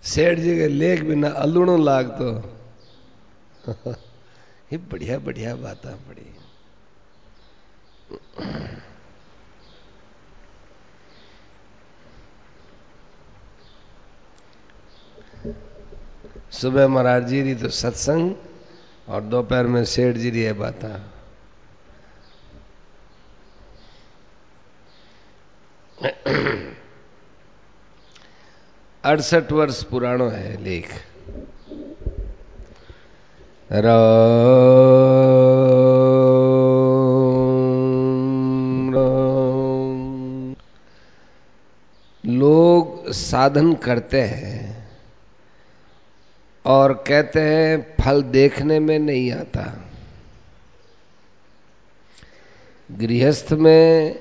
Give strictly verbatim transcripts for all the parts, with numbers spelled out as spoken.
सेठ जी के लेख बिना अलूणो लाग तो ये बढ़िया बढ़िया बातें पड़ी। सुबह महाराज जी री तो सत्संग और दोपहर में सेठ जी री है बाता। अड़सठ वर्ष पुरानो है लेख। राम राम। लोग साधन करते हैं और कहते हैं फल देखने में नहीं आता। गृहस्थ में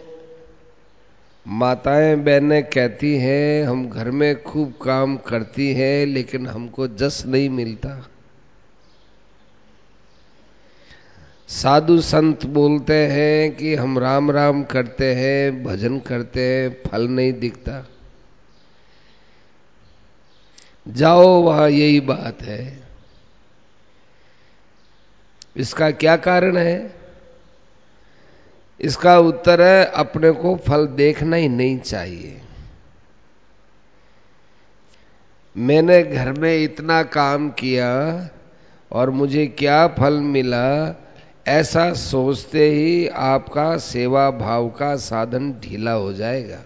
माताएं बहनें कहती हैं हम घर में खूब काम करती हैं लेकिन हमको जस नहीं मिलता। साधु संत बोलते हैं कि हम राम राम करते हैं भजन करते हैं फल नहीं दिखता। जाओ वहां यही बात है। इसका क्या कारण है? इसका उत्तर है अपने को फल देखना ही नहीं चाहिए। मैंने घर में इतना काम किया और मुझे क्या फल मिला, ऐसा सोचते ही आपका सेवा भाव का साधन ढीला हो जाएगा।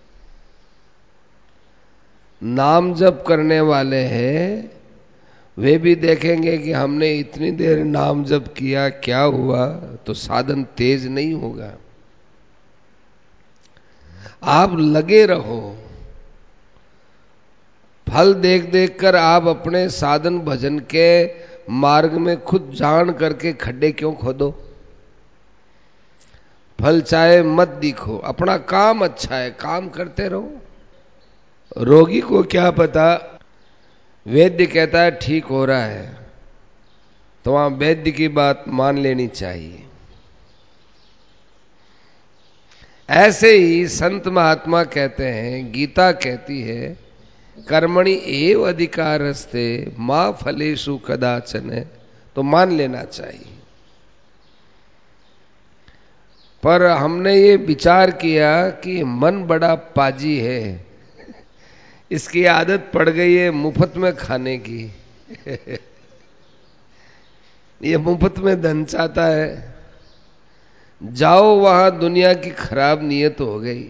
नाम जप करने वाले हैं वे भी देखेंगे कि हमने इतनी देर नाम जप किया क्या हुआ, तो साधन तेज नहीं होगा। आप लगे रहो। फल देख देख कर आप अपने साधन भजन के मार्ग में खुद जान करके खड्डे क्यों खोदो? फल चाहे मत दिखो, अपना काम अच्छा है काम करते रहो। रोगी को क्या पता, वैद्य कहता है ठीक हो रहा है तो वहां वैद्य की बात मान लेनी चाहिए। ऐसे ही संत महात्मा कहते हैं, गीता कहती है कर्मणि एव अधिकारस्ते मां फलेषु कदाचन, तो मान लेना चाहिए। पर हमने ये विचार किया कि मन बड़ा पाजी है, इसकी आदत पड़ गई है मुफ्त में खाने की ये मुफ्त में धन चाहता है। जाओ वहां दुनिया की खराब नीयत हो गई।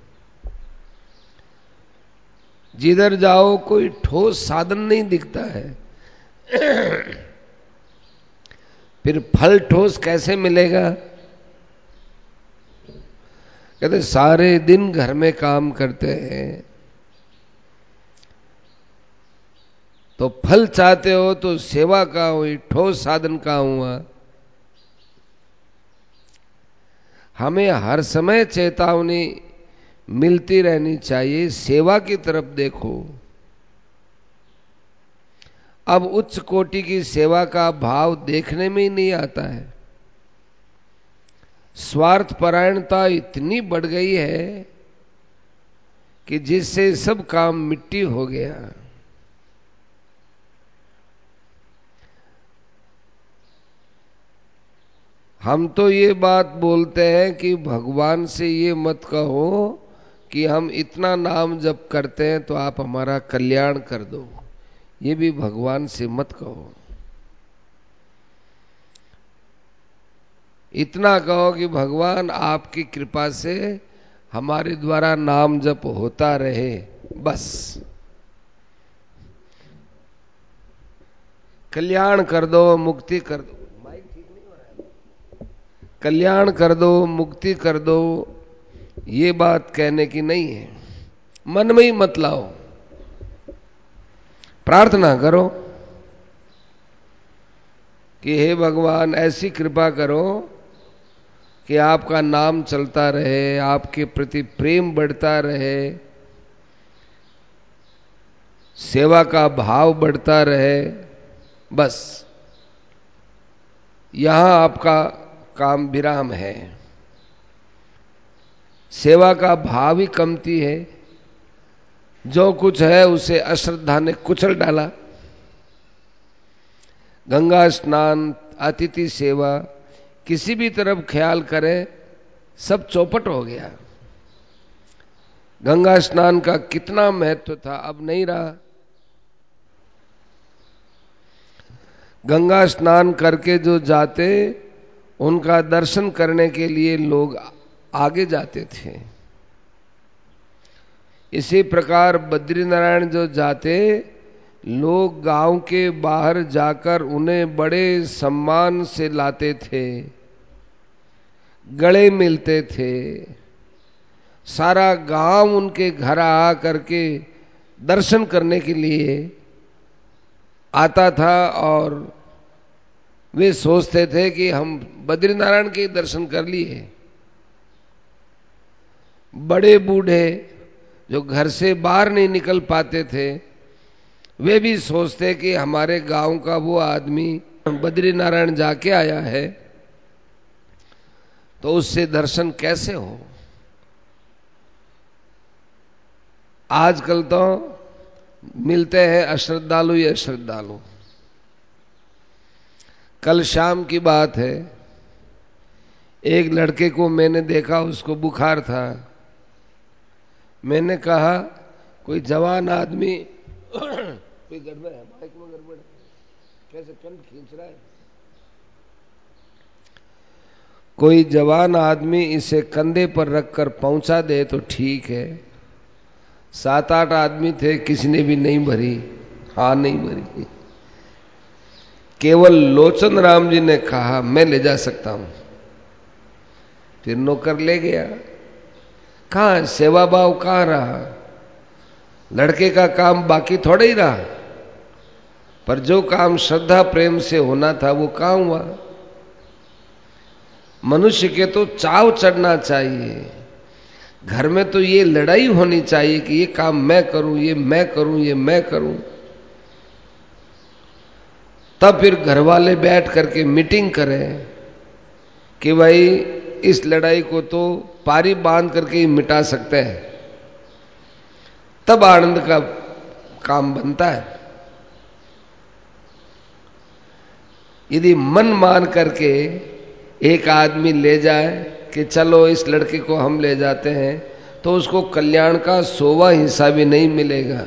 जिधर जाओ कोई ठोस साधन नहीं दिखता है फिर फल ठोस कैसे मिलेगा? कहते सारे दिन घर में काम करते हैं तो फल चाहते हो तो सेवा का हुई, ठोस साधन का हुआ। हमें हर समय चेतावनी मिलती रहनी चाहिए, सेवा की तरफ देखो। अब उच्च कोटि की सेवा का भाव देखने में ही नहीं आता है। स्वार्थ परायणता इतनी बढ़ गई है कि जिससे सब काम मिट्टी हो गया। हम तो ये बात बोलते हैं कि भगवान से ये मत कहो कि हम इतना नाम जप करते हैं तो आप हमारा कल्याण कर दो, ये भी भगवान से मत कहो। इतना कहो कि भगवान आपकी कृपा से हमारे द्वारा नाम जप होता रहे, बस कल्याण कर दो, मुक्ति कर दो। माइक ठीक नहीं हो रहा है। कल्याण कर दो, मुक्ति कर दो, ये बात कहने की नहीं है। मन में ही मत लाओ, प्रार्थना करो कि हे भगवान ऐसी कृपा करो कि आपका नाम चलता रहे, आपके प्रति प्रेम बढ़ता रहे, सेवा का भाव बढ़ता रहे, बस यहां आपका काम विराम है। सेवा का भाव ही कमती है जो कुछ है उसे अश्रद्धा ने कुचल डाला। गंगा स्नान, अतिथि सेवा, किसी भी तरफ ख्याल करें सब चौपट हो गया। गंगा स्नान का कितना महत्व था अब नहीं रहा। गंगा स्नान करके जो जाते उनका दर्शन करने के लिए लोग आगे जाते थे। इसी प्रकार बद्रीनारायण जो जाते, लोग गांव के बाहर जाकर उन्हें बड़े सम्मान से लाते थे, गले मिलते थे। सारा गांव उनके घर आ करके दर्शन करने के लिए आता था और वे सोचते थे कि हम बद्रीनारायण के दर्शन कर लिए। बड़े बूढ़े जो घर से बाहर नहीं निकल पाते थे, वे भी सोचते कि हमारे गांव का वो आदमी बद्रीनारायण जाके आया है तो उससे दर्शन कैसे हो। आजकल तो मिलते हैं अश्रद्धालु या श्रद्धालु। कल शाम की बात है, एक लड़के को मैंने देखा, उसको बुखार था। मैंने कहा कोई जवान आदमी कोई गड़बड़ है, माइक में गड़बड़ है, कैसे कंठ खींच रहा है। कोई जवान आदमी इसे कंधे पर रखकर पहुंचा दे तो ठीक है। सात आठ आदमी थे, किसी ने भी नहीं भरी, हाँ नहीं भरी। केवल लोचन राम जी ने कहा मैं ले जा सकता हूं। फिर नौकर ले गया। कहां सेवा भाव कहां रहा। लड़के का काम बाकी थोड़ा ही रहा, पर जो काम श्रद्धा प्रेम से होना था वो कहां हुआ। मनुष्य के तो चाव चढ़ना चाहिए। घर में तो ये लड़ाई होनी चाहिए कि ये काम मैं करूं, ये मैं करूं, ये मैं करूं। तब फिर घर वाले बैठ करके मीटिंग करें कि भाई इस लड़ाई को तो पारी बांध करके ही मिटा सकते हैं, तब आनंद का काम बनता है। यदि मन मान करके एक आदमी ले जाए कि चलो इस लड़के को हम ले जाते हैं, तो उसको कल्याण का सोवा हिस्सा भी नहीं मिलेगा।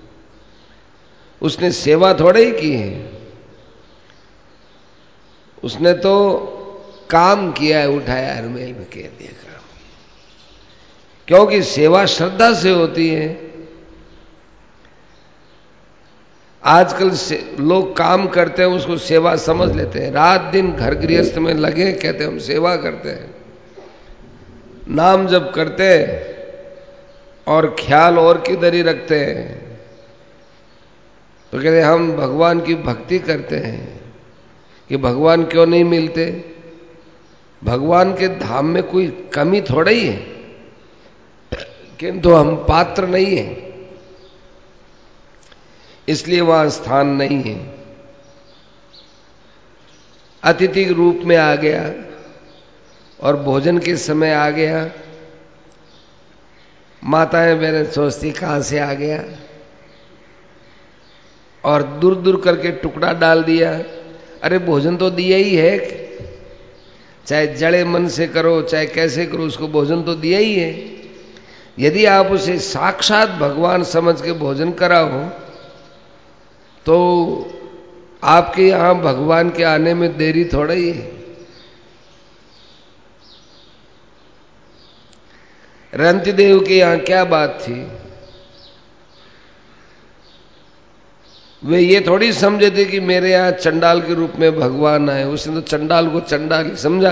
उसने सेवा थोड़े ही की है, उसने तो काम किया है, उठाया हरमेल में कह दिया काम। क्योंकि सेवा श्रद्धा से होती है। आजकल से लोग काम करते हैं उसको सेवा समझ लेते हैं। रात दिन घर गृहस्थ में लगे, कहते हैं हम सेवा करते हैं, नाम जप करते हैं और ख्याल और किधर ही रखते हैं। तो कहते हैं हम भगवान की भक्ति करते हैं कि भगवान क्यों नहीं मिलते। भगवान के धाम में कोई कमी थोड़ा ही है, किंतु हम पात्र नहीं है, इसलिए वहां स्थान नहीं है। अतिथि के रूप में आ गया और भोजन के समय आ गया। माताएं बहनें सोचती कहां से आ गया, और दूर दूर करके टुकड़ा डाल दिया। अरे भोजन तो दिया ही है, चाहे जड़े मन से करो चाहे कैसे करो, उसको भोजन तो दिया ही है। यदि आप उसे साक्षात भगवान समझ के भोजन कराओ तो आपके यहां भगवान के आने में देरी थोड़ा ही है। रंतिदेव के यहां क्या बात थी, वे ये थोड़ी समझे थे कि मेरे यहां चंडाल के रूप में भगवान आए। उसने तो चंडाल को चंडाल ही समझा।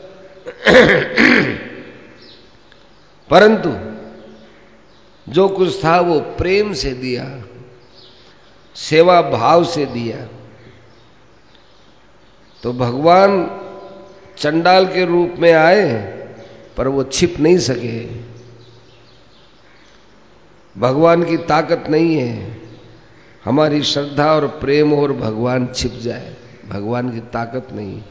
परंतु जो कुछ था वो प्रेम से दिया, सेवा भाव से दिया। तो भगवान चंडाल के रूप में आए पर वो छिप नहीं सके। भगवान की ताकत नहीं है हमारी श्रद्धा और प्रेम और भगवान छिप जाए, भगवान की ताकत नहीं।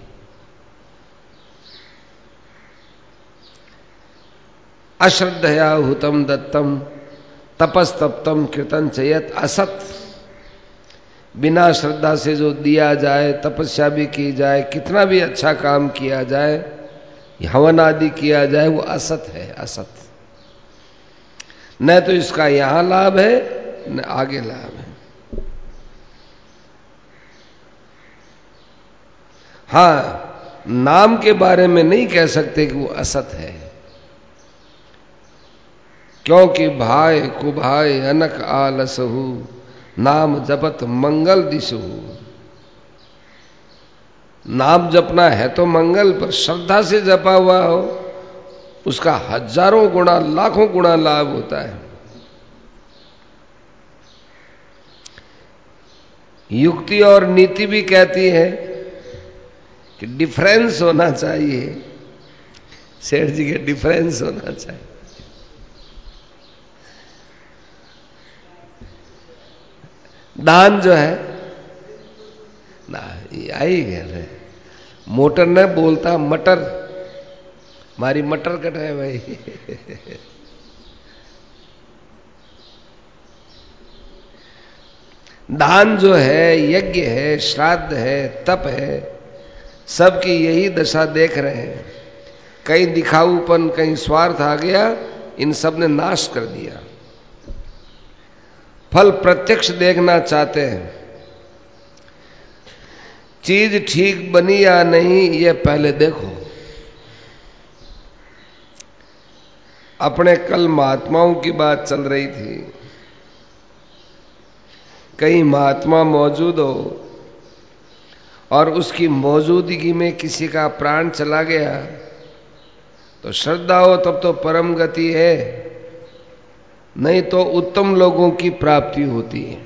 अश्रद्धया हुतम दत्तम तपस्तप्तम कृतन चयत असत। बिना श्रद्धा से जो दिया जाए, तपस्या भी की जाए, कितना भी अच्छा काम किया जाए, हवन आदि किया जाए, वो असत है, असत। न तो इसका यहां लाभ है न आगे लाभ है। हाँ, नाम के बारे में नहीं कह सकते कि वो असत है, क्योंकि भाई कुभाई अनक आलसहु, नाम जपत मंगल दिशहु। नाम जपना है तो मंगल, पर श्रद्धा से जपा हुआ हो उसका हजारों गुना लाखों गुना लाभ होता है। युक्ति और नीति भी कहती है कि डिफरेंस होना चाहिए, सेठ जी के डिफरेंस होना चाहिए। दान जो है ना, आई है मोटर न बोलता मटर, मारी मटर कट है भाई। दान जो है, यज्ञ है, श्राद्ध है, तप है, सबकी यही दशा देख रहे हैं। कहीं दिखाऊपन, कहीं स्वार्थ आ गया, इन सब ने नाश कर दिया। फल प्रत्यक्ष देखना चाहते हैं। चीज ठीक बनी या नहीं ये पहले देखो। अपने कल महात्माओं की बात चल रही थी, कहीं महात्मा मौजूद हो और उसकी मौजूदगी में किसी का प्राण चला गया तो श्रद्धा हो तब तो परम गति है, नहीं तो उत्तम लोगों की प्राप्ति होती है।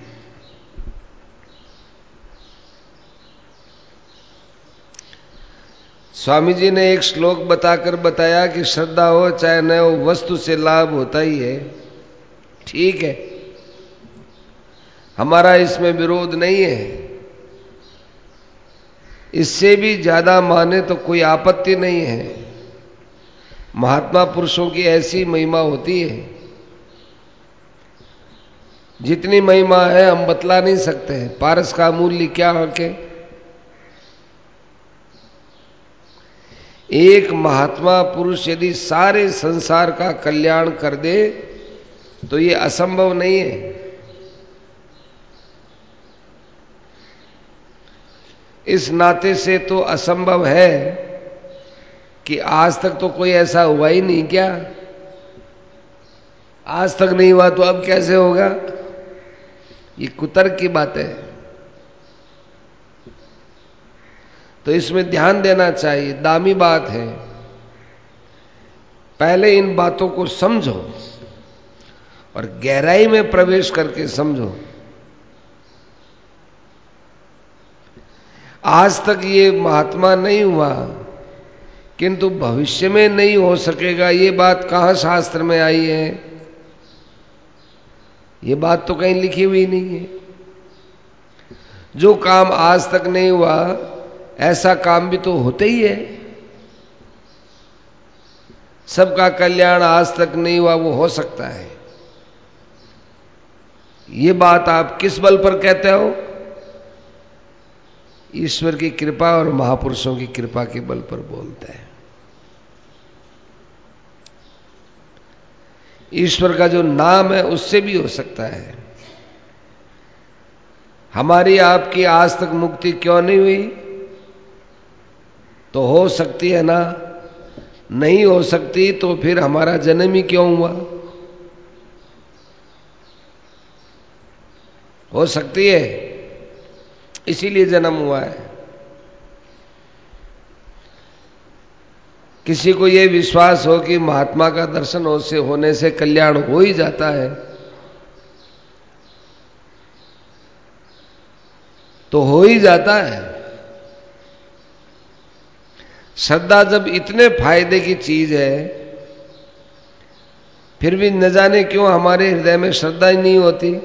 स्वामी जी ने एक श्लोक बताकर बताया कि श्रद्धा हो चाहे न हो, वस्तु से लाभ होता ही है। ठीक है, हमारा इसमें विरोध नहीं है, इससे भी ज्यादा माने तो कोई आपत्ति नहीं है। महात्मा पुरुषों की ऐसी महिमा होती है, जितनी महिमा है हम बतला नहीं सकते। पारस का मूल्य क्या आके, एक महात्मा पुरुष यदि सारे संसार का कल्याण कर दे तो ये असंभव नहीं है। इस नाते से तो असंभव है कि आज तक तो कोई ऐसा हुआ ही नहीं। क्या आज तक नहीं हुआ तो अब कैसे होगा? ये कुतर्क की बात है। तो इसमें ध्यान देना चाहिए, दामी बात है। पहले इन बातों को समझो और गहराई में प्रवेश करके समझो। आज तक ये महात्मा नहीं हुआ किंतु भविष्य में नहीं हो सकेगा, ये बात कहां शास्त्र में आई है? ये बात तो कहीं लिखी हुई नहीं है। जो काम आज तक नहीं हुआ ऐसा काम भी तो होते ही है। सबका कल्याण आज तक नहीं हुआ, वो हो सकता है। ये बात आप किस बल पर कहते हो? ईश्वर की कृपा और महापुरुषों की कृपा के बल पर बोलते हैं। ईश्वर का जो नाम है उससे भी हो सकता है। हमारी आपकी आज तक मुक्ति क्यों नहीं हुई? तो हो सकती है ना। नहीं हो सकती तो फिर हमारा जन्म ही क्यों हुआ? हो सकती है, इसीलिए जन्म हुआ है। किसी को यह विश्वास हो कि महात्मा का दर्शन हो से होने से कल्याण हो ही जाता है तो हो ही जाता है। श्रद्धा जब इतने फायदे की चीज है फिर भी न जाने क्यों हमारे हृदय में श्रद्धा ही नहीं होती।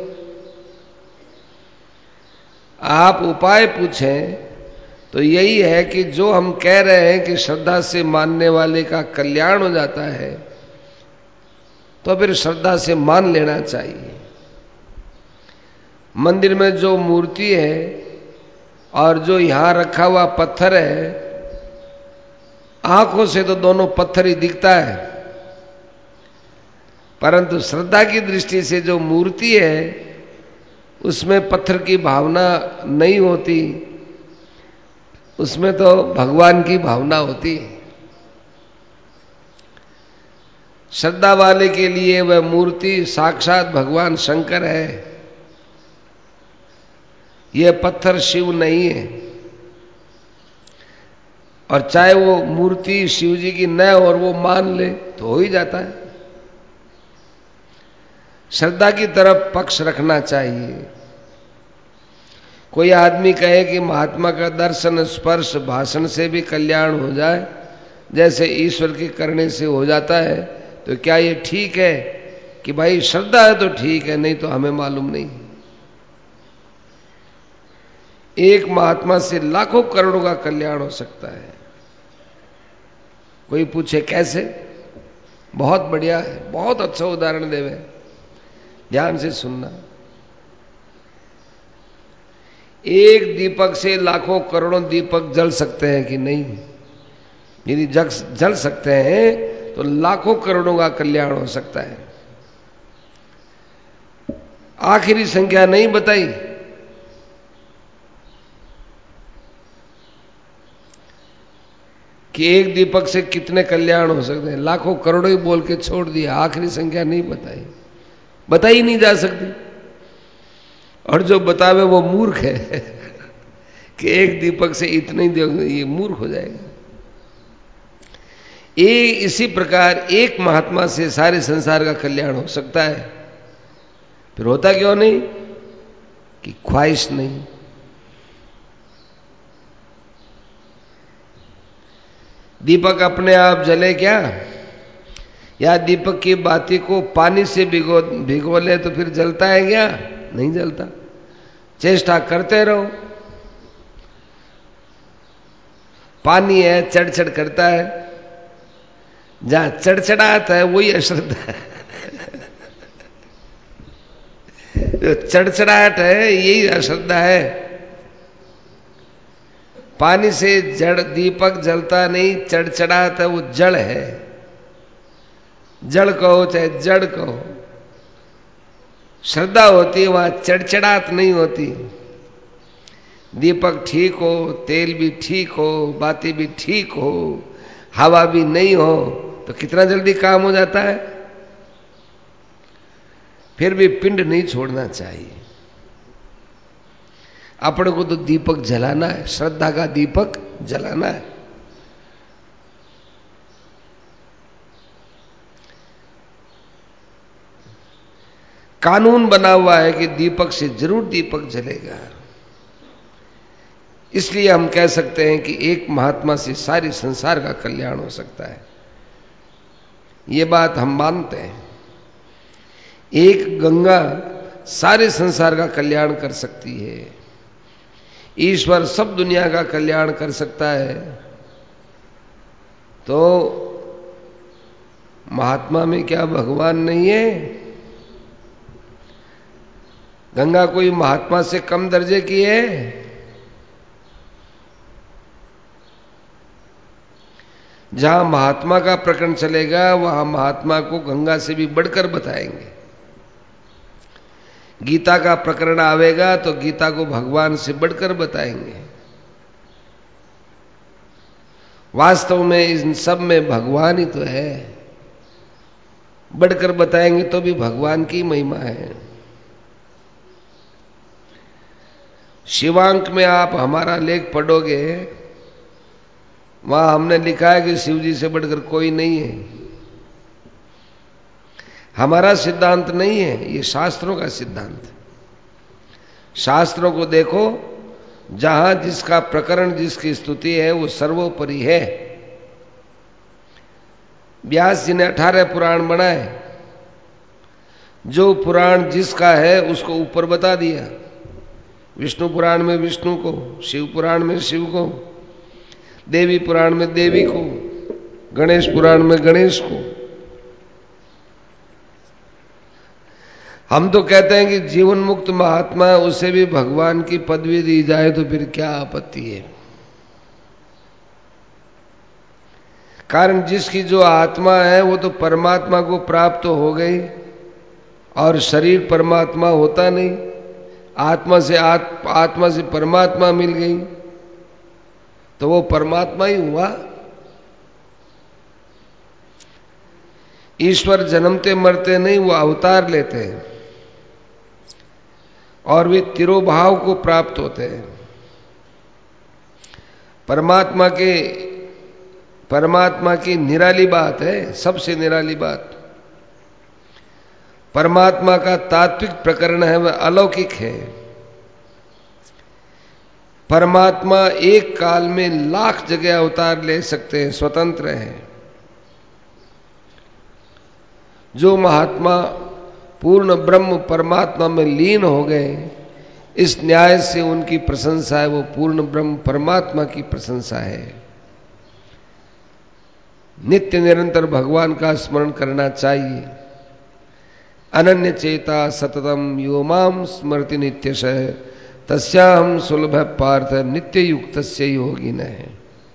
आप उपाय पूछें तो यही है कि जो हम कह रहे हैं कि श्रद्धा से मानने वाले का कल्याण हो जाता है, तो फिर श्रद्धा से मान लेना चाहिए। मंदिर में जो मूर्ति है और जो यहां रखा हुआ पत्थर है, आंखों से तो दोनों पत्थर ही दिखता है, परंतु श्रद्धा की दृष्टि से जो मूर्ति है उसमें पत्थर की भावना नहीं होती, उसमें तो भगवान की भावना होती है। श्रद्धा वाले के लिए वह मूर्ति साक्षात भगवान शंकर है, यह पत्थर शिव नहीं है। और चाहे वो मूर्ति शिव जी की न और वो मान ले तो हो ही जाता है। श्रद्धा की तरफ पक्ष रखना चाहिए। कोई आदमी कहे कि महात्मा का दर्शन स्पर्श भाषण से भी कल्याण हो जाए, जैसे ईश्वर के करने से हो जाता है, तो क्या ये ठीक है? कि भाई श्रद्धा है तो ठीक है, नहीं तो हमें मालूम नहीं। एक महात्मा से लाखों करोड़ों का कल्याण हो सकता है। कोई पूछे कैसे? बहुत बढ़िया है, बहुत अच्छा उदाहरण देवे, ध्यान से सुनना। एक दीपक से लाखों करोड़ों दीपक जल सकते हैं कि नहीं? यदि जग जल सकते हैं तो लाखों करोड़ों का कल्याण हो सकता है। आखिरी संख्या नहीं बताई, कि एक दीपक से कितने कल्याण हो सकते हैं, लाखों करोड़ों ही बोल के छोड़ दिया, आखिरी संख्या नहीं बताई, बताई नहीं जा सकती। और जो बतावे वो मूर्ख है कि एक दीपक से इतने ही दोगे, ये मूर्ख हो जाएगा। ये इसी प्रकार एक महात्मा से सारे संसार का कल्याण हो सकता है। फिर होता क्यों नहीं? कि ख्वाहिश नहीं। दीपक अपने आप जले क्या? या दीपक की बाती को पानी से भिगो भिगो ले तो फिर जलता है क्या? नहीं जलता। चेष्टा करते रहो। पानी है, चढ़-चढ़ करता है, जहां चढ़-चढ़ाता है वही अश्रद्धा है। जो चढ़-चढ़ाहट है यही अश्रद्धा है। पानी से जड़ दीपक जलता नहीं, चढ़-चढ़ाता है, वो जड़ है। जड़ कहो चाहे जड़ कहो, श्रद्धा होती है वहां चढ़-चढ़ाहट नहीं होती। दीपक ठीक हो, तेल भी ठीक हो, बाती भी ठीक हो, हवा भी नहीं हो, तो कितना जल्दी काम हो जाता है। फिर भी पिंड नहीं छोड़ना चाहिए। अपने को तो दीपक जलाना है, श्रद्धा का दीपक जलाना है। कानून बना हुआ है कि दीपक से जरूर दीपक जलेगा। इसलिए हम कह सकते हैं कि एक महात्मा से सारे संसार का कल्याण हो सकता है। ये बात हम मानते हैं। एक गंगा सारे संसार का कल्याण कर सकती है। ईश्वर सब दुनिया का कल्याण कर सकता है। तो महात्मा में क्या भगवान नहीं है? गंगा कोई महात्मा से कम दर्जे की है? जहां महात्मा का प्रकरण चलेगा वहां महात्मा को गंगा से भी बढ़कर बताएंगे। गीता का प्रकरण आवेगा तो गीता को भगवान से बढ़कर बताएंगे। वास्तव में इन सब में भगवान ही तो है। बढ़कर बताएंगे तो भी भगवान की महिमा है। शिवांक में आप हमारा लेख पढ़ोगे, वहां हमने लिखा है कि शिव जी से बढ़कर कोई नहीं है। हमारा सिद्धांत नहीं है, ये शास्त्रों का सिद्धांत है। शास्त्रों को देखो, जहां जिसका प्रकरण जिसकी स्तुति है वो सर्वोपरि है। व्यास जी ने अठारह पुराण बनाए, जो पुराण जिसका है उसको ऊपर बता दिया। विष्णु पुराण में विष्णु को, शिव पुराण में शिव को, देवी पुराण में देवी को, गणेश पुराण में गणेश को। हम तो कहते हैं कि जीवन मुक्त महात्मा है, उसे भी भगवान की पदवी दी जाए तो फिर क्या आपत्ति है। कारण जिसकी जो आत्मा है वो तो परमात्मा को प्राप्त हो गई, और शरीर परमात्मा होता नहीं, आत्मा से आत, आत्मा से परमात्मा मिल गई तो वो परमात्मा ही हुआ। ईश्वर जन्मते मरते नहीं, वो अवतार लेते हैं और वे तिरोभाव को प्राप्त होते हैं। परमात्मा के परमात्मा की निराली बात है, सबसे निराली बात। परमात्मा का तात्विक प्रकरण है, वह अलौकिक है। परमात्मा एक काल में लाख जगह अवतार ले सकते हैं, स्वतंत्र हैं। जो महात्मा पूर्ण ब्रह्म परमात्मा में लीन हो गए, इस न्याय से उनकी प्रशंसा है, वो पूर्ण ब्रह्म परमात्मा की प्रशंसा है। नित्य निरंतर भगवान का स्मरण करना चाहिए। अनन्य चेता सततम यो माम स्मृति नित्यशः तस्याहं सुलभ पार्थ नित्य युक्त से योगिन है।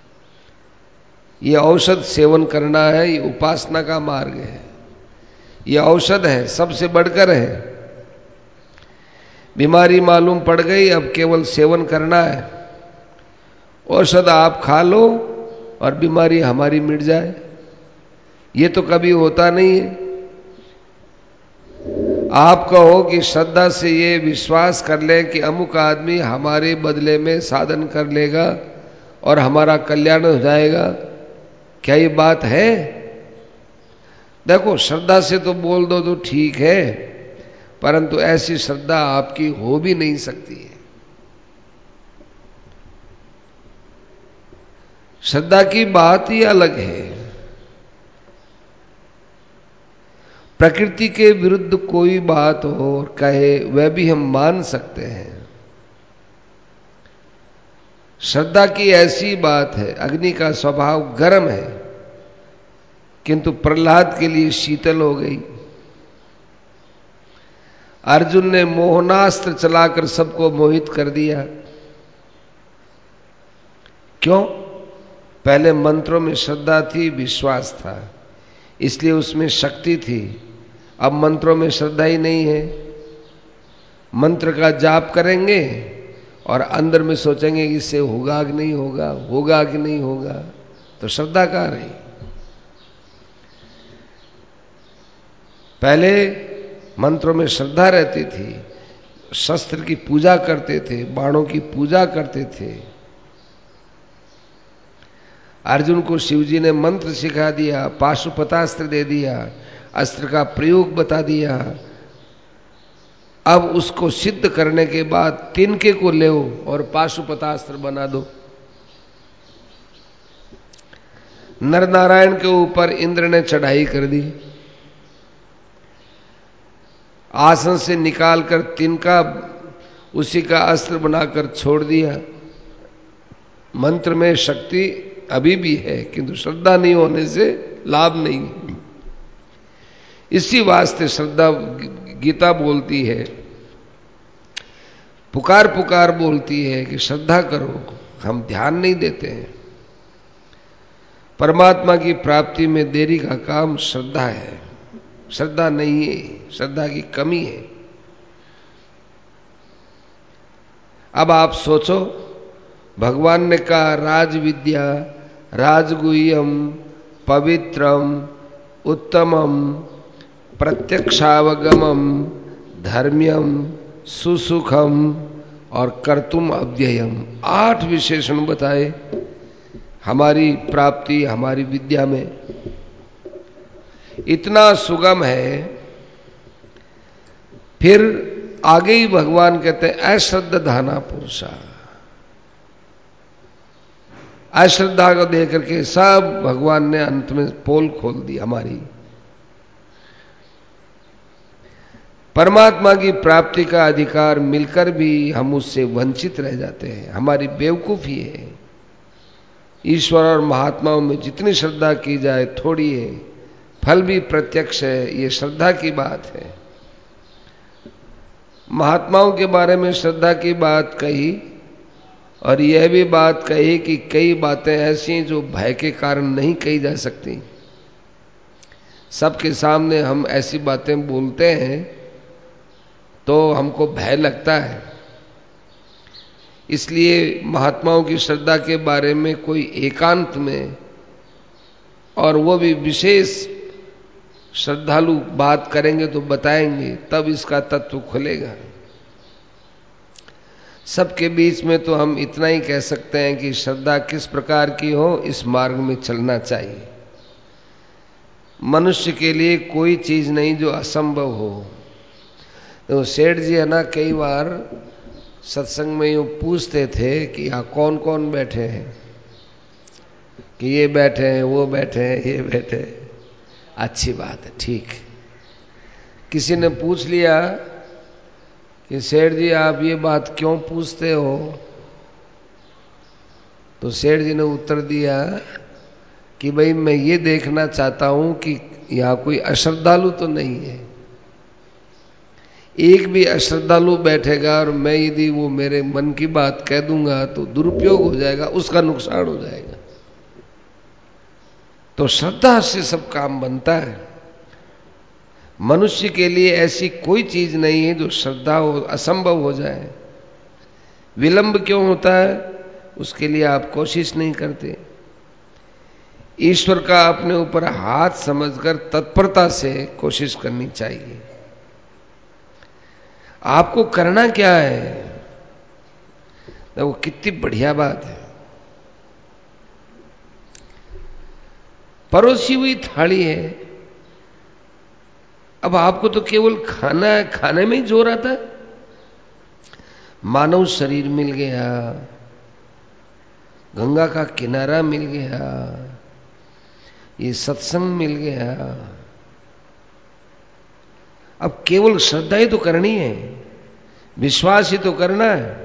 ये औषध सेवन करना है, ये उपासना का मार्ग है, ये औषध है, सबसे बढ़कर है। बीमारी मालूम पड़ गई, अब केवल सेवन करना है। औषध आप खा लो और बीमारी हमारी मिट जाए, ये तो कभी होता नहीं है। आप कहो कि श्रद्धा से ये विश्वास कर ले कि अमुक आदमी हमारे बदले में साधन कर लेगा और हमारा कल्याण हो जाएगा, क्या ये बात है? देखो, श्रद्धा से तो बोल दो तो ठीक है, परंतु ऐसी श्रद्धा आपकी हो भी नहीं सकती है। श्रद्धा की बात ही अलग है। प्रकृति के विरुद्ध कोई बात हो और कहे, वह भी हम मान सकते हैं। श्रद्धा की ऐसी बात है, अग्नि का स्वभाव गर्म है किंतु प्रहलाद के लिए शीतल हो गई। अर्जुन ने मोहनास्त्र चलाकर सबको मोहित कर दिया। क्यों? पहले मंत्रों में श्रद्धा थी, विश्वास था, इसलिए उसमें शक्ति थी। अब मंत्रों में श्रद्धा ही नहीं है। मंत्र का जाप करेंगे और अंदर में सोचेंगे कि इससे होगा कि नहीं होगा, होगा कि नहीं होगा, तो श्रद्धा कहाँ रही? पहले मंत्रों में श्रद्धा रहती थी, शस्त्र की पूजा करते थे, बाणों की पूजा करते थे। अर्जुन को शिवजी ने मंत्र सिखा दिया, पाशुपतास्त्र दे दिया, अस्त्र का प्रयोग बता दिया। अब उसको सिद्ध करने के बाद तिनके को ले और पाशुपतास्त्र बना दो। नर नारायण के ऊपर इंद्र ने चढ़ाई कर दी, आसन से निकालकर तिनका उसी का अस्त्र बनाकर छोड़ दिया। मंत्र में शक्ति अभी भी है, किंतु श्रद्धा नहीं होने से लाभ नहीं। इसी वास्ते श्रद्धा गीता बोलती है, पुकार पुकार बोलती है कि श्रद्धा करो। हम ध्यान नहीं देते हैं। परमात्मा की प्राप्ति में देरी का काम श्रद्धा है। श्रद्धा नहीं है, श्रद्धा की कमी है। अब आप सोचो, भगवान ने कहा राज विद्या राजगुह्यम पवित्रम उत्तमम प्रत्यक्षावगमम धर्म्यम सुसुखम और कर्तुम अव्ययम। आठ विशेषण बताए हमारी प्राप्ति, हमारी विद्या में। इतना सुगम है। फिर आगे ही भगवान कहते हैं अश्रद्धाना पुरुषा। अश्रद्धा को देख करके सब भगवान ने अंत में पोल खोल दी हमारी। परमात्मा की प्राप्ति का अधिकार मिलकर भी हम उससे वंचित रह जाते हैं। हमारी बेवकूफी है। ईश्वर और महात्माओं में जितनी श्रद्धा की जाए थोड़ी है, फल भी प्रत्यक्ष है। ये श्रद्धा की बात है। महात्माओं के बारे में श्रद्धा की बात कही और यह भी बात कही कि कई बातें ऐसी जो भय के कारण नहीं कही जा सकती। सबके सामने हम ऐसी बातें बोलते हैं तो हमको भय लगता है, इसलिए महात्माओं की श्रद्धा के बारे में कोई एकांत में और वो भी विशेष श्रद्धालु बात करेंगे तो बताएंगे, तब इसका तत्व खुलेगा। सबके बीच में तो हम इतना ही कह सकते हैं कि श्रद्धा किस प्रकार की हो, इस मार्ग में चलना चाहिए। मनुष्य के लिए कोई चीज नहीं जो असंभव हो। तो सेठ जी है ना, कई बार सत्संग में यूं पूछते थे कि यहाँ कौन कौन बैठे हैं, कि ये बैठे हैं, वो बैठे हैं, ये बैठे हैं। अच्छी बात है, ठीक। किसी ने पूछ लिया कि सेठ जी आप ये बात क्यों पूछते हो, तो सेठ जी ने उत्तर दिया कि भाई मैं ये देखना चाहता हूं कि यहां कोई अश्रद्धालु तो नहीं है। एक भी अश्रद्धालु बैठेगा और मैं यदि वो मेरे मन की बात कह दूंगा तो दुरुपयोग हो जाएगा, उसका नुकसान हो जाएगा। तो श्रद्धा से सब काम बनता है। मनुष्य के लिए ऐसी कोई चीज नहीं है जो श्रद्धा हो असंभव हो जाए। विलंब क्यों होता है, उसके लिए आप कोशिश नहीं करते। ईश्वर का अपने ऊपर हाथ समझकर तत्परता से कोशिश करनी चाहिए। आपको करना क्या है, वो कितनी बढ़िया बात है। परोसी हुई थाली है, अब आपको तो केवल खाना है, खाने में ही जोर आता है। मानव शरीर मिल गया, गंगा का किनारा मिल गया, ये सत्संग मिल गया, अब केवल श्रद्धा ही तो करनी है, विश्वास ही तो करना है।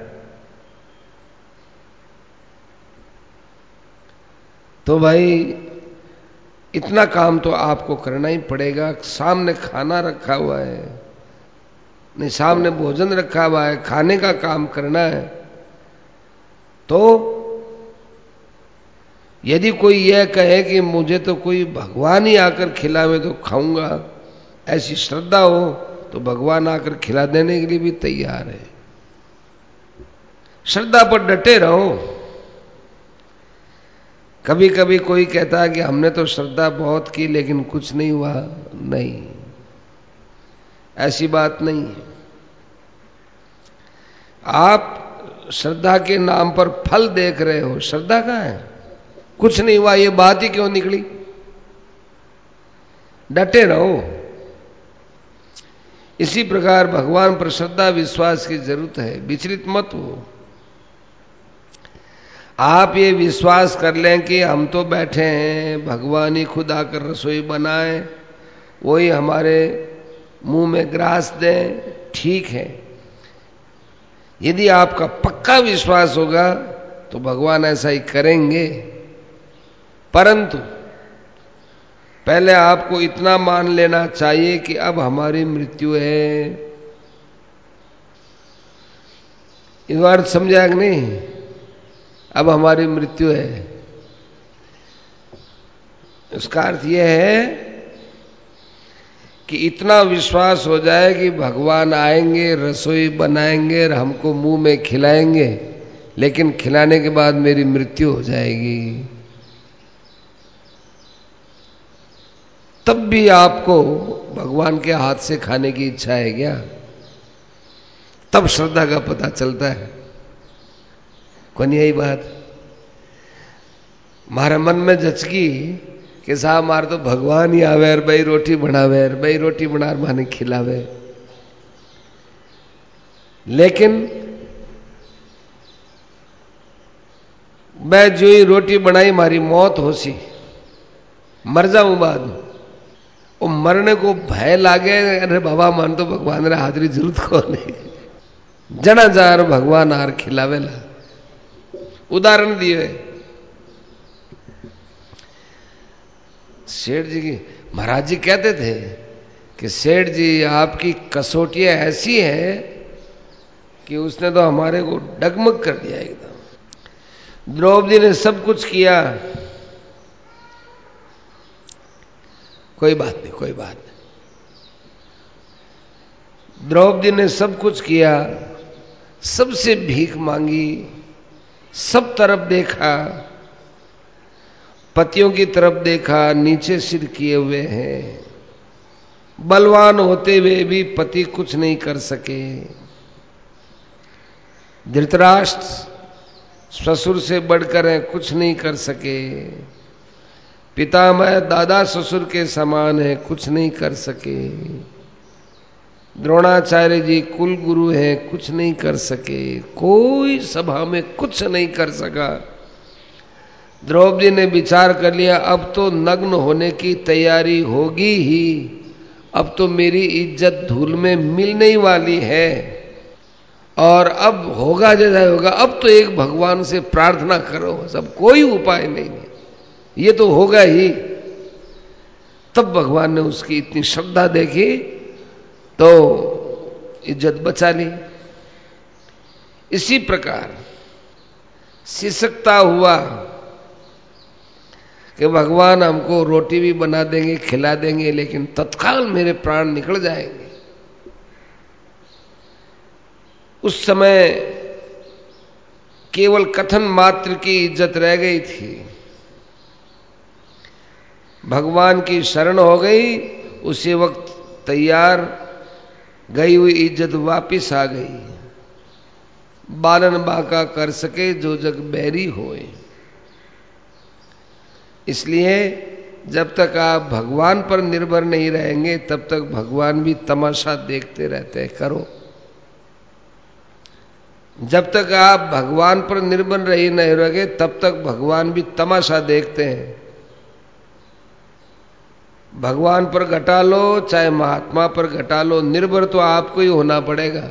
तो भाई इतना काम तो आपको करना ही पड़ेगा। सामने खाना रखा हुआ है, नहीं सामने भोजन रखा हुआ है, खाने का काम करना है। तो यदि कोई यह कहे कि मुझे तो कोई भगवान ही आकर खिलावे तो खाऊंगा, ऐसी श्रद्धा हो तो भगवान आकर खिला देने के लिए भी तैयार है। श्रद्धा पर डटे रहो। कभी कभी कोई कहता है कि हमने तो श्रद्धा बहुत की लेकिन कुछ नहीं हुआ। नहीं, ऐसी बात नहीं है। आप श्रद्धा के नाम पर फल देख रहे हो, श्रद्धा कहां है? कुछ नहीं हुआ, ये बात ही क्यों निकली? डटे रहो। इसी प्रकार भगवान पर श्रद्धा विश्वास की जरूरत है, विचलित मत हो। आप ये विश्वास कर लें कि हम तो बैठे हैं, भगवान ही खुद आकर रसोई बनाए, वही हमारे मुंह में ग्रास दें, ठीक है। यदि आपका पक्का विश्वास होगा तो भगवान ऐसा ही करेंगे। परंतु पहले आपको इतना मान लेना चाहिए कि अब हमारी मृत्यु है। इस बार समझा कि नहीं? अब हमारी मृत्यु है, उसका अर्थ यह है कि इतना विश्वास हो जाए कि भगवान आएंगे, रसोई बनाएंगे और हमको मुंह में खिलाएंगे, लेकिन खिलाने के बाद मेरी मृत्यु हो जाएगी। तब भी आपको भगवान के हाथ से खाने की इच्छा है क्या? तब श्रद्धा का पता चलता है। कौन यही बात मारे मन में जचकी कि साहब मार तो भगवान ही आवे और भाई रोटी बनावे और भाई रोटी बना माने खिलावे। लेकिन मैं जो ही रोटी बनाई मारी मौत हो सी, मर जाऊं बाद में, वो मरने को भय लागे, अरे बाबा मान तो भगवान रे हाजरी जरूरत को नहीं, जना जार भगवान आर खिलावेला। उदाहरण दिए सेठ जी की, महाराज जी कहते थे कि सेठ जी आपकी कसौटियां ऐसी हैं कि उसने तो हमारे को डगमग कर दिया एकदम। द्रौपदी ने सब कुछ किया, कोई बात नहीं कोई बात नहीं, द्रौपदी ने सब कुछ किया, सबसे भीख मांगी, सब तरफ देखा, पतियों की तरफ देखा, नीचे सिर किए हुए हैं, बलवान होते हुए भी पति कुछ नहीं कर सके। धृतराष्ट्र ससुर से बढ़कर है, कुछ नहीं कर सके। पितामह दादा ससुर के समान है, कुछ नहीं कर सके। द्रोणाचार्य जी कुल गुरु हैं, कुछ नहीं कर सके। कोई सभा में कुछ नहीं कर सका। द्रौपदी ने विचार कर लिया, अब तो नग्न होने की तैयारी होगी ही, अब तो मेरी इज्जत धूल में मिलने ही वाली है, और अब होगा जैसा होगा। अब तो एक भगवान से प्रार्थना करो, सब कोई उपाय नहीं है, ये तो होगा ही। तब भगवान ने उसकी इतनी श्रद्धा देखी तो इज्जत बचा ली। इसी प्रकार सिसकता हुआ कि भगवान हमको रोटी भी बना देंगे, खिला देंगे, लेकिन तत्काल मेरे प्राण निकल जाएंगे। उस समय केवल कथन मात्र की इज्जत रह गई थी। भगवान की शरण हो गई, उसी वक्त तैयार गई हुई इज्जत वापिस आ गई। बालन बांका कर सके जो जग बैरी होए। इसलिए जब तक आप भगवान पर निर्भर नहीं रहेंगे तब तक भगवान भी तमाशा देखते रहते हैं। करो, जब तक आप भगवान पर निर्भर रही नहीं रहोगे तब तक भगवान भी तमाशा देखते हैं। भगवान पर घटा लो चाहे महात्मा पर घटा लो, निर्भर तो आपको ही होना पड़ेगा।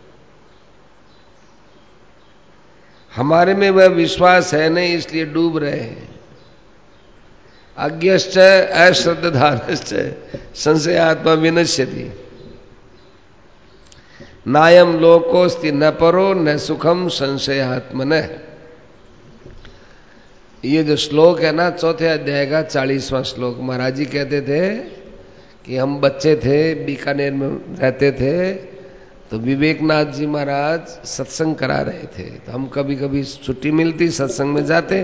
हमारे में वह विश्वास है नहीं, इसलिए डूब रहे हैं। अज्ञश्च अश्रद्धानश्च संशयात्मा विनश्यति, नायम लोकोस्ति न परो न सुखम संशयात्मनः। ये जो श्लोक है ना, चौथे अध्याय का चालीसवां श्लोक। महाराज जी कहते थे कि हम बच्चे थे, बीकानेर में रहते थे, तो विवेकनाथ जी महाराज सत्संग करा रहे थे, तो हम कभी कभी छुट्टी मिलती सत्संग में जाते,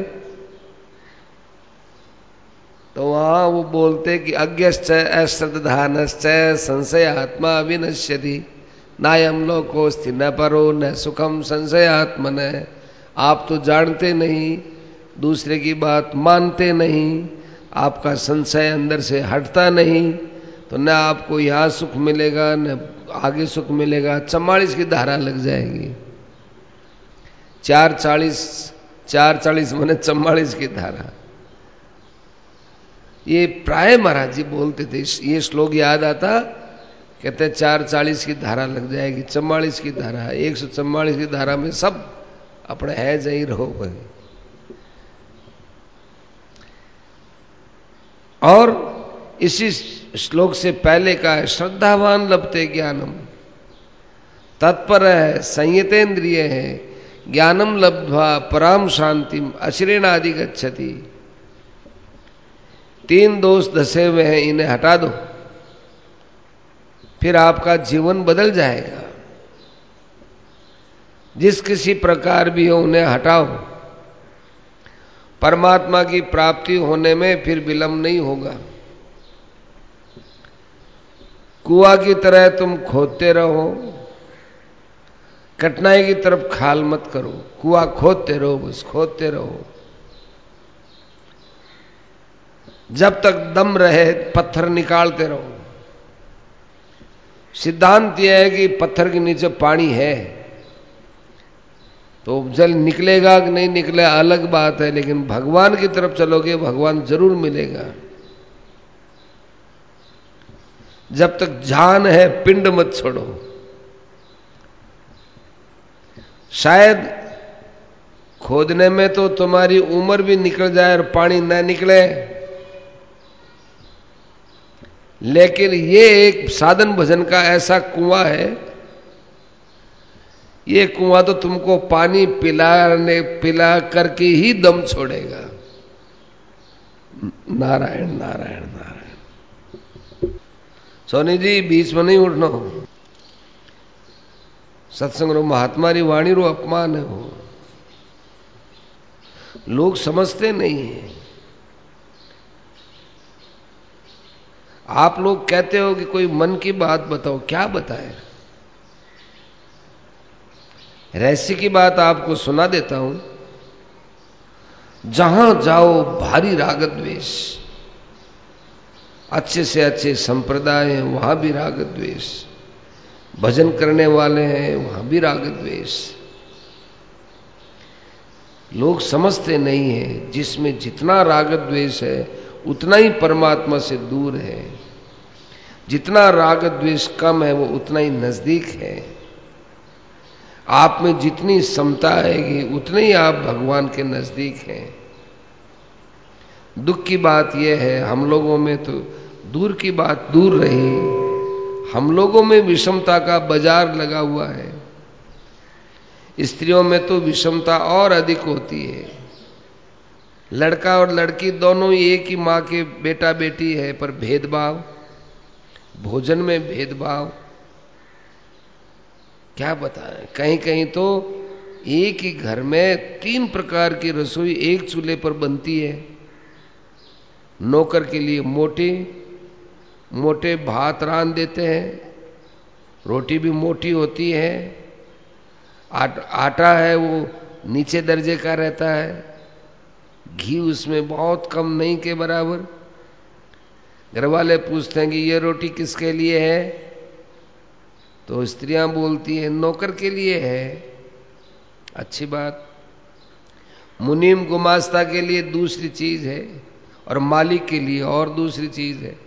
तो वहां वो बोलते कि अज्ञश्च अश्रद्धानश्च संशयात्मा विनश्यति, नायम लोकोस्ति न परो न सुखम संशयात्मनः। आप तो जानते नहीं, दूसरे की बात मानते नहीं, आपका संशय अंदर से हटता नहीं, तो न आपको यहाँ सुख मिलेगा न आगे सुख मिलेगा। चौवालीस की धारा लग जाएगी। चार चालीस चार चालीस मैंने चौवालीस की धारा। ये प्राय महाराज जी बोलते थे, ये श्लोक याद आता, कहते चार चालीस की धारा लग जाएगी, चौवालीस की धारा, एक सौ चौवालीस की धारा में सब अपने है जही रहो भाई। और इसी श्लोक से पहले का है, श्रद्धावान लभते ज्ञानम, तत्पर है, संयतेन्द्रिय है, ज्ञानम लब्ध्वा पराम शांतिम अश्रेणादि गच्छति। तीन दोष धसे हुए हैं, इन्हें हटा दो, फिर आपका जीवन बदल जाएगा। जिस किसी प्रकार भी हो उन्हें हटाओ, परमात्मा की प्राप्ति होने में फिर विलंब नहीं होगा। कुआं की तरह तुम खोदते रहो, कठिनाई की तरफ खाल मत करो, कुआं खोदते रहो, बस खोदते रहो। जब तक दम रहे पत्थर निकालते रहो। सिद्धांत यह है कि पत्थर के नीचे पानी है तो जल निकलेगा कि नहीं निकलेगा अलग बात है, लेकिन भगवान की तरफ चलोगे भगवान जरूर मिलेगा। जब तक जान है पिंड मत छोड़ो। शायद खोदने में तो तुम्हारी उम्र भी निकल जाए और पानी न निकले, लेकिन ये एक साधन भजन का ऐसा कुआं है ये कुआं तो तुमको पानी पिलाने पिला करके ही दम छोड़ेगा। नारायण नारायण नारायण। सोनी जी बीच में नहीं उठना हो, सत्संग रो महात्मा री वाणी रो अपमान है हो। लोग समझते नहीं है। आप लोग कहते हो कि कोई मन की बात बताओ, क्या बताए? रहस्य की बात आपको सुना देता हूं। जहां जाओ भारी राग द्वेष, अच्छे से अच्छे संप्रदाय हैं वहां भी राग द्वेष, भजन करने वाले हैं वहां भी राग द्वेष। लोग समझते नहीं है जिसमें जितना राग द्वेष है उतना ही परमात्मा से दूर है, जितना राग द्वेष कम है वो उतना ही नजदीक है। आप में जितनी समता आएगी उतने ही आप भगवान के नजदीक हैं। दुख की बात यह है हम लोगों में तो दूर की बात दूर रही, हम लोगों में विषमता का बाजार लगा हुआ है। स्त्रियों में तो विषमता और अधिक होती है। लड़का और लड़की दोनों ही एक ही माँ के बेटा बेटी है, पर भेदभाव, भोजन में भेदभाव, क्या बताएं। कहीं कहीं तो एक ही घर में तीन प्रकार की रसोई एक चूल्हे पर बनती है। नौकर के लिए मोटे मोटे भात रांध देते हैं, रोटी भी मोटी होती है, आट, आटा है वो नीचे दर्जे का रहता है, घी उसमें बहुत कम नहीं के बराबर। घर वाले पूछते हैं कि ये रोटी किसके लिए है, तो स्त्रियां बोलती हैं नौकर के लिए है। अच्छी बात। मुनीम गुमास्ता के लिए दूसरी चीज है और मालिक के लिए और दूसरी चीज है।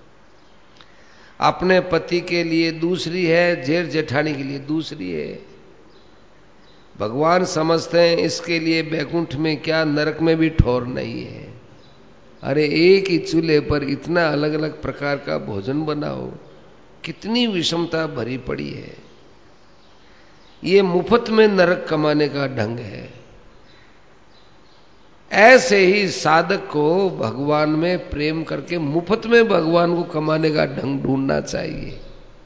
अपने पति के लिए दूसरी है, जेठ जेठानी के लिए दूसरी है। भगवान समझते हैं इसके लिए बैकुंठ में क्या नरक में भी ठौर नहीं है। अरे एक ही चूल्हे पर इतना अलग अलग प्रकार का भोजन बनाओ, कितनी विषमता भरी पड़ी है। ये मुफ्त में नरक कमाने का ढंग है। ऐसे ही साधक को भगवान में प्रेम करके मुफ्त में भगवान को कमाने का ढंग ढूंढना चाहिए।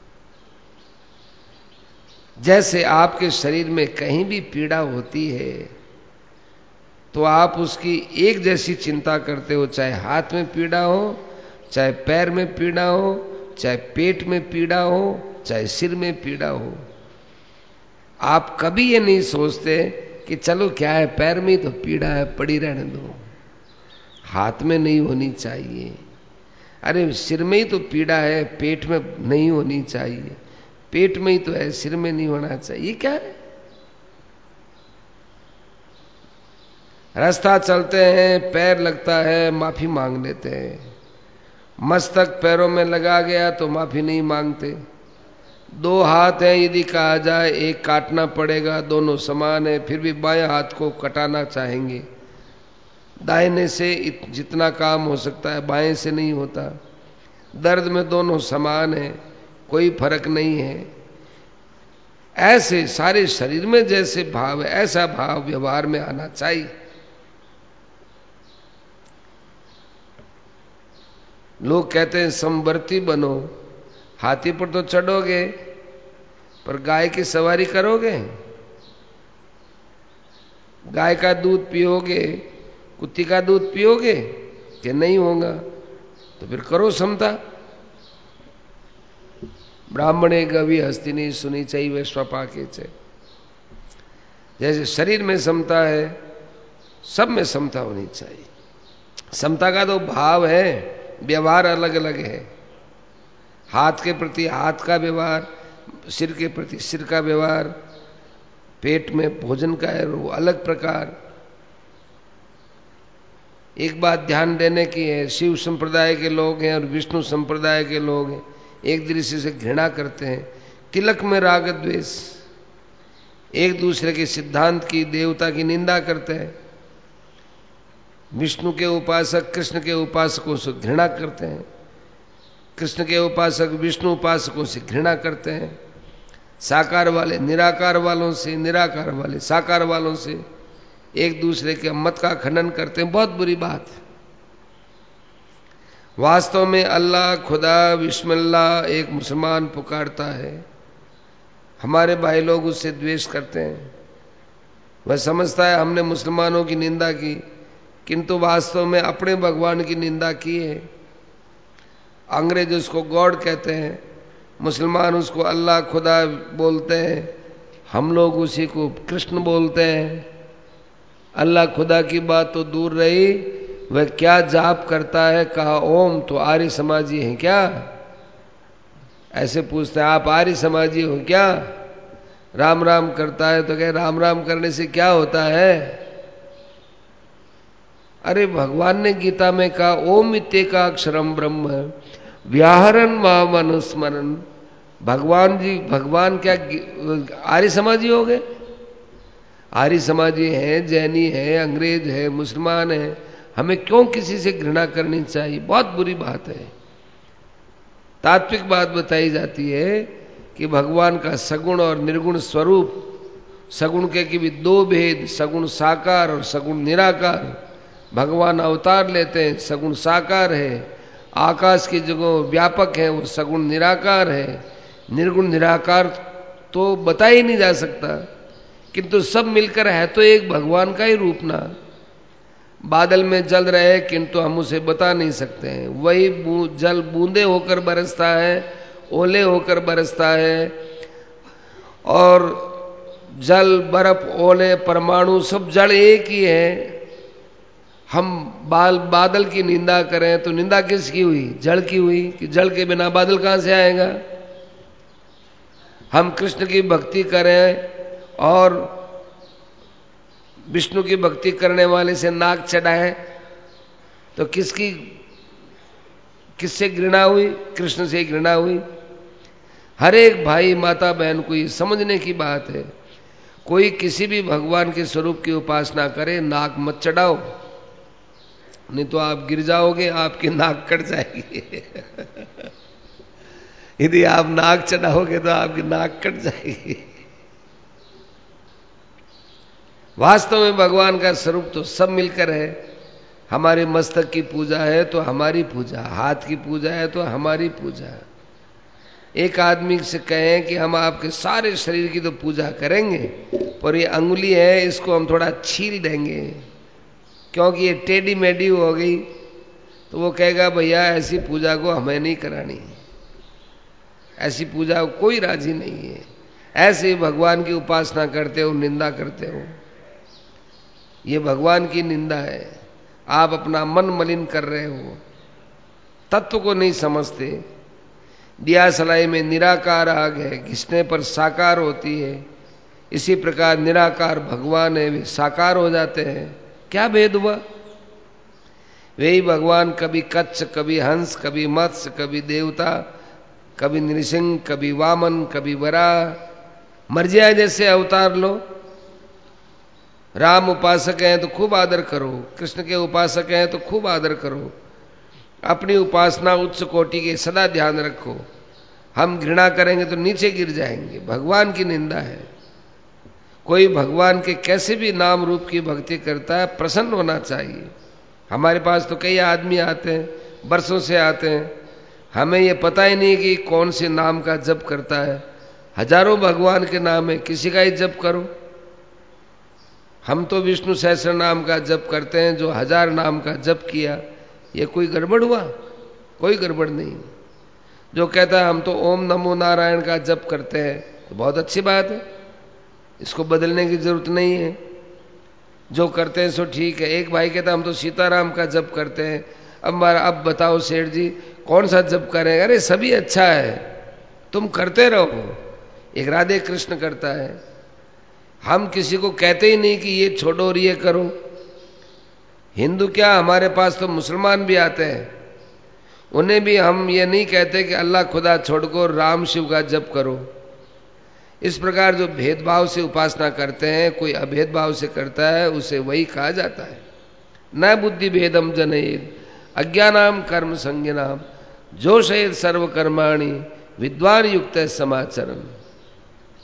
जैसे आपके शरीर में कहीं भी पीड़ा होती है तो आप उसकी एक जैसी चिंता करते हो, चाहे हाथ में पीड़ा हो, चाहे पैर में पीड़ा हो, चाहे पेट में पीड़ा हो, चाहे सिर में पीड़ा हो। आप कभी ये नहीं सोचते कि चलो क्या है, पैर में ही तो पीड़ा है, पड़ी रहने दो, हाथ में नहीं होनी चाहिए। अरे सिर में ही तो पीड़ा है, पेट में नहीं होनी चाहिए, पेट में ही तो है, सिर में नहीं होना चाहिए। ये क्या है? रास्ता चलते हैं, पैर लगता है, माफी मांग लेते हैं। मस्तक पैरों में लगा गया तो माफी नहीं मांगते। दो हाथ हैं, यदि कहा जाए एक काटना पड़ेगा, दोनों समान है, फिर भी बाएं हाथ को कटाना चाहेंगे। दाहिने से जितना काम हो सकता है बाएं से नहीं होता। दर्द में दोनों समान है, कोई फर्क नहीं है। ऐसे सारे शरीर में जैसे भाव है ऐसा भाव व्यवहार में आना चाहिए। लोग कहते हैं समवर्ती बनो, हाथी पर तो चढ़ोगे पर गाय की सवारी करोगे? गाय का दूध पियोगे, कुत्ती का दूध पियोगे कि नहीं होगा? तो फिर करो समता। ब्राह्मणे गवि हस्तिनी सुनी चाहिए स्वपाके चे। जैसे शरीर में समता है, सब में समता होनी चाहिए। समता का तो भाव है, व्यवहार अलग अलग है। हाथ के प्रति हाथ का व्यवहार, सिर के प्रति सिर का व्यवहार, पेट में भोजन का है वो अलग प्रकार। एक बात ध्यान देने की है, शिव संप्रदाय के लोग हैं और विष्णु संप्रदाय के लोग हैं, एक दूसरे से घृणा करते हैं, तिलक में राग द्वेष, एक दूसरे के सिद्धांत की, देवता की निंदा करते हैं। विष्णु के उपासक कृष्ण के उपासकों से घृणा करते हैं, कृष्ण के उपासक विष्णु उपासकों से घृणा करते हैं। साकार वाले निराकार वालों से, निराकार वाले साकार वालों से एक दूसरे के मत का खंडन करते हैं। बहुत बुरी बात है। वास्तव में अल्लाह, खुदा, बिस्मिल्लाह एक मुसलमान पुकारता है, हमारे भाई लोग उससे द्वेष करते हैं। वह समझता है हमने मुसलमानों की निंदा की, किंतु वास्तव में अपने भगवान की निंदा की है। अंग्रेज उसको गॉड कहते हैं, मुसलमान उसको अल्लाह, खुदा बोलते हैं, हम लोग उसी को कृष्ण बोलते हैं। अल्लाह खुदा की बात तो दूर रही, वह क्या जाप करता है, कहा ओम, तो आर्य समाजी हैं क्या? ऐसे पूछते हैं, आप आर्य समाजी हो क्या? राम राम करता है तो कहे राम राम करने से क्या होता है? अरे भगवान ने गीता में कहा ओम इत्येका अक्षरम ब्रह्म व्याहरण माम अनुस्मरण। भगवान जी, भगवान क्या आर्य समाजी हो गए? आर्य समाजी हैं, जैनी हैं, अंग्रेज हैं, मुसलमान हैं, हमें क्यों किसी से घृणा करनी चाहिए? बहुत बुरी बात है। तात्विक बात बताई जाती है कि भगवान का सगुण और निर्गुण स्वरूप, सगुण के कि भी दो भेद, सगुण साकार और सगुण निराकार। भगवान अवतार लेते हैं, सगुण साकार है, आकाश की जगह व्यापक है, वो सगुण निराकार है। निर्गुण निराकार तो बता ही नहीं जा सकता, किंतु सब मिलकर है तो एक भगवान का ही रूप ना। बादल में जल रहे किंतु हम उसे बता नहीं सकते हैं। वही बू, जल बूंदे होकर बरसता है, ओले होकर बरसता है, और जल, बर्फ, ओले, परमाणु सब जड़ एक ही है। हम बाल बादल की निंदा करें तो निंदा किसकी हुई? जड़ की हुई, कि जड़ के बिना बादल कहां से आएगा? हम कृष्ण की भक्ति करें और विष्णु की भक्ति करने वाले से नाक चढ़ाए तो किसकी, किससे घृणा हुई? कृष्ण से घृणा हुई। हर एक भाई माता बहन को ये समझने की बात है, कोई किसी भी भगवान के स्वरूप की उपासना करे, नाक मत चढ़ाओ, नहीं तो आप गिर जाओगे, आपकी नाक कट जाएगी। यदि आप नाक चढ़ाओगे तो आपकी नाक कट जाएगी। वास्तव में भगवान का स्वरूप तो सब मिलकर है। हमारे मस्तक की पूजा है तो हमारी पूजा, हाथ की पूजा है तो हमारी पूजा। एक आदमी से कहें कि हम आपके सारे शरीर की तो पूजा करेंगे, पर ये अंगुली है इसको हम थोड़ा छील देंगे क्योंकि ये टेढ़ी मेढ़ी हो गई, तो वो कहेगा भैया ऐसी पूजा को हमें नहीं करानी, ऐसी पूजा को कोई राजी नहीं है। ऐसे ही भगवान की उपासना करते हो, निंदा करते हो, ये भगवान की निंदा है। आप अपना मन मलिन कर रहे हो, तत्व को नहीं समझते। दिया सलाई में निराकार आग है, घिसने पर साकार होती है, इसी प्रकार निराकार भगवान है, वे साकार हो जाते हैं। क्या भेद हुआ? वही भगवान कभी कच्छ, कभी हंस, कभी मत्स्य, कभी देवता, कभी नृसिंह, कभी वामन, कभी वराह, मर्जी आए जैसे अवतार लो। राम उपासक हैं तो खूब आदर करो, कृष्ण के उपासक हैं तो खूब आदर करो, अपनी उपासना उच्च कोटि के सदा ध्यान रखो। हम घृणा करेंगे तो नीचे गिर जाएंगे, भगवान की निंदा है। कोई भगवान के कैसे भी नाम रूप की भक्ति करता है, प्रसन्न होना चाहिए। हमारे पास तो कई आदमी आते हैं, बरसों से आते हैं, हमें ये पता ही नहीं कि कौन से नाम का जप करता है। हजारों भगवान के नाम है, किसी का ही जप करो। हम तो विष्णु सहस्त्र नाम का जप करते हैं, जो हजार नाम का जप किया, ये कोई गड़बड़ हुआ? कोई गड़बड़ नहीं। जो कहता है हम तो ओम नमो नारायण का जप करते हैं, तो बहुत अच्छी बात है, इसको बदलने की जरूरत नहीं है। जो करते हैं सो ठीक है। एक भाई कहता हम तो सीताराम का जप करते हैं। अब मारा अब बताओ सेठ जी कौन सा जप करें? अरे सभी अच्छा है, तुम करते रहो। एक राधे कृष्ण करता है, हम किसी को कहते ही नहीं कि ये छोड़ो और ये करो। हिंदू क्या, हमारे पास तो मुसलमान भी आते हैं, उन्हें भी हम ये नहीं कहते कि अल्लाह खुदा छोड़कर राम शिव का जप करो। इस प्रकार जो भेदभाव से उपासना करते हैं, कोई अभेदभाव से करता है, उसे वही कहा जाता है न बुद्धि भेदम जनेद अज्ञानाम कर्म संज्ञानाम जोशयेद सर्व कर्माणि विद्वान युक्त समाचरण।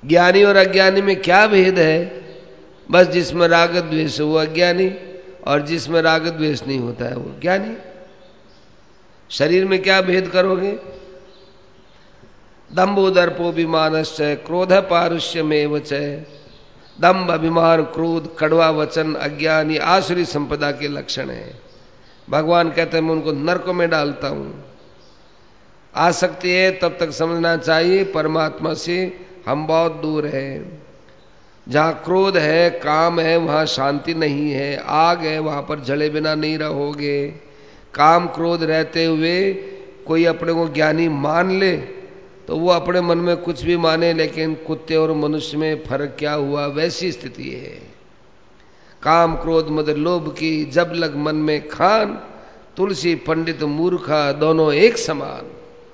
ज्ञानी और अज्ञानी में क्या भेद है? बस जिसमें राग द्वेष है वो अज्ञानी, और जिसमें राग द्वेष नहीं होता है वो ज्ञानी। शरीर में क्या भेद करोगे? दंभो दर्पोभिमानश्च क्रोध पारुष्यमेव च। दंभ, अभिमान, क्रोध, कड़वा वचन अज्ञानी आसुरी संपदा के लक्षण है। भगवान कहते हैं मैं उनको नरक में डालता हूं। आसक्ति है तब तक समझना चाहिए परमात्मा से हम बहुत दूर हैं। जहां क्रोध है, काम है, वहां शांति नहीं है। आग है, वहां पर जले बिना नहीं रहोगे। काम क्रोध रहते हुए कोई अपने को ज्ञानी मान ले तो वो अपने मन में कुछ भी माने, लेकिन कुत्ते और मनुष्य में फर्क क्या हुआ, वैसी स्थिति है। काम क्रोध मद लोभ की जब लग मन में खान, तुलसी पंडित मूर्खा दोनों एक समान।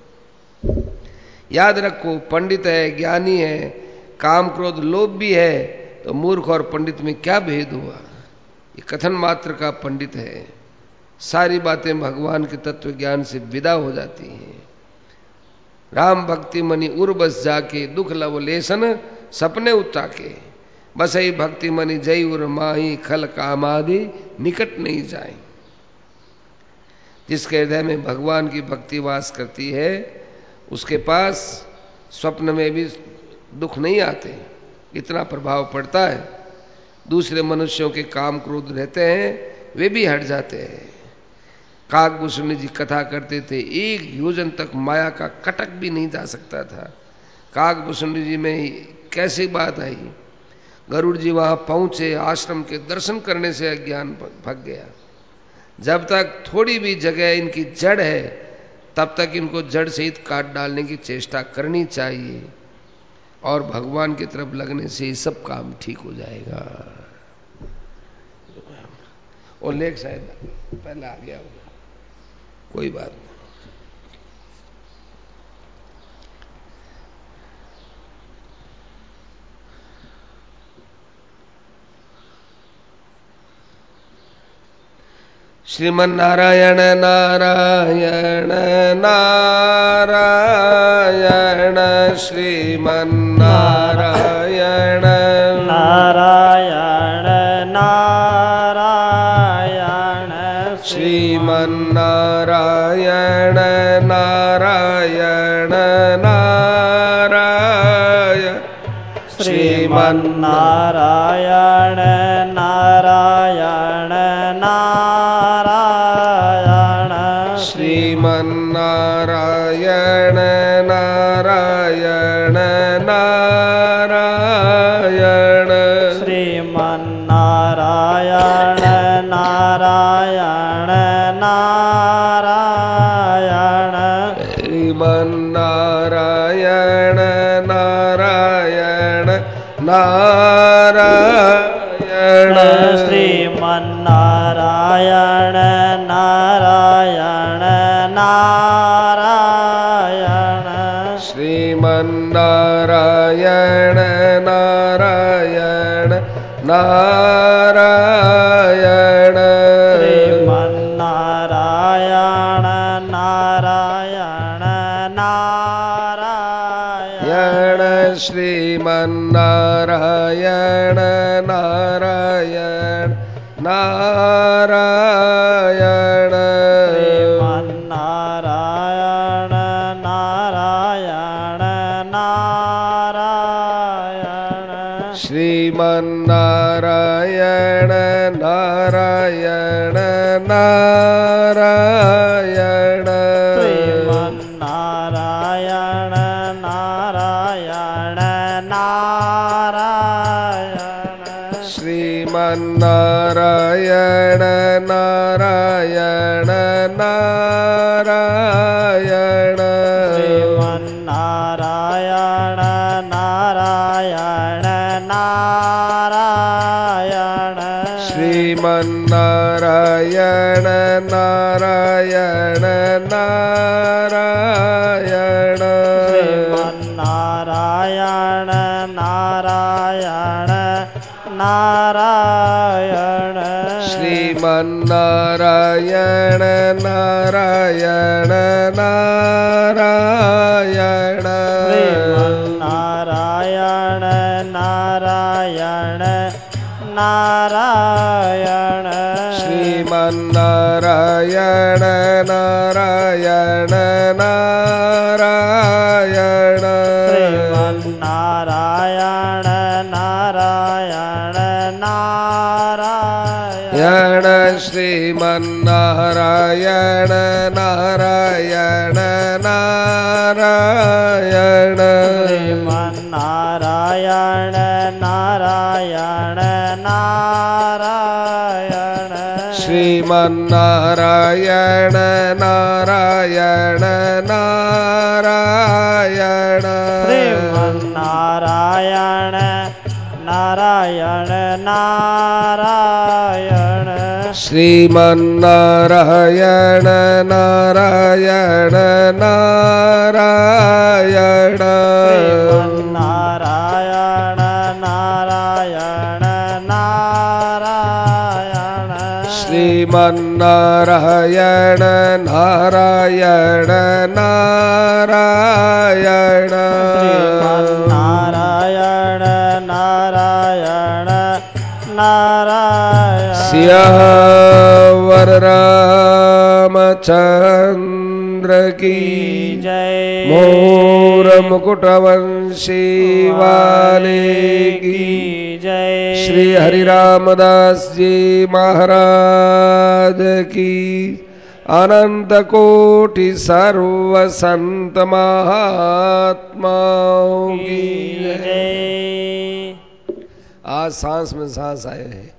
याद रखो, पंडित है, ज्ञानी है, काम क्रोध लोभ भी है, तो मूर्ख और पंडित में क्या भेद हुआ? ये कथन मात्र का पंडित है। सारी बातें भगवान के तत्व ज्ञान से विदा हो जाती हैं। राम भक्ति मनि उर बस जाके, दुख लवलेशन सपने उताके। बसई भक्ति मनि जय उर माही, खल कामादि निकट नहीं जाए। जिसके हृदय में भगवान की भक्ति वास करती है उसके पास स्वप्न में भी दुख नहीं आते, इतना प्रभाव पड़ता है। दूसरे मनुष्यों के काम क्रोध रहते हैं वे भी हट जाते हैं। काकभूषण जी कथा करते थे, एक योजन तक माया का कटक भी नहीं जा सकता था। काकभूषण जी में कैसी बात आई, गरुड़ जी वहां पहुंचे, आश्रम के दर्शन करने से अज्ञान भग गया। जब तक थोड़ी भी जगह इनकी जड़ है तब तक इनको जड़ सहित काट डालने की चेष्टा करनी चाहिए, और भगवान की तरफ लगने से सब काम ठीक हो जाएगा। और लेख शायद पहले आ गया होगा, कोई बात नहीं। श्रीमन नारायण नारायण नारायण, श्रीमन नारायण नारायण नारायण, श्रीमन नारायण नारायण नारायण, श्रीमन नारायण नारायण नारायण, श्रीमन नारायण नारायण नारायण, श्रीमन नारायण नारायण नारायण, श्रीमन नारायण नारायण नारायण, श्रीमन नारायण नारायण नारायण, श्रीमन नारायण नारायण नारायण, श्रीमन नारायण नारायण नारायण, श्रीमन नारायण नारायण नारायण, श्रीमन नारायण नारायण नारायण, श्रीमन नारायण नारायण नारायण, श्रीमन नारायण नारायण नारायण, श्रीमन नारायण नारायण नारायण, श्रीमन नारायण नारायण नारायण, श्रीमन नारायण नारायण नारायण, श्रीमन नारायण नारायण नारायण, श्रीमन नारायण नारायण नारायण, श्रीमन नारायण नारायण श्रीमन्नारायण नारायण नारायण श्रीमन्नारायण नारायण नारायण श्रीमन्नारायण नारायण नारायण श्रीमन्नारायण नारायण नारायण श्रीमन्नारायण नारायण नारायण श्रीमन्नारायण नारायण नारायण श्रीमन्नारायण नारायण नारायण श्रीमन्नारायण नारायण नारायण श्रीमन्नारायण नारायण नारायण श्रीमन्नारायण नारायण नारायण सियावर रामचंद्र की जय मोर मुकुटवंशी वाले की जय श्री हरि रामदास जी महाराज की अनंत कोटि सर्व संत महात्माओं की जय। आज सांस में सांस आए हैं।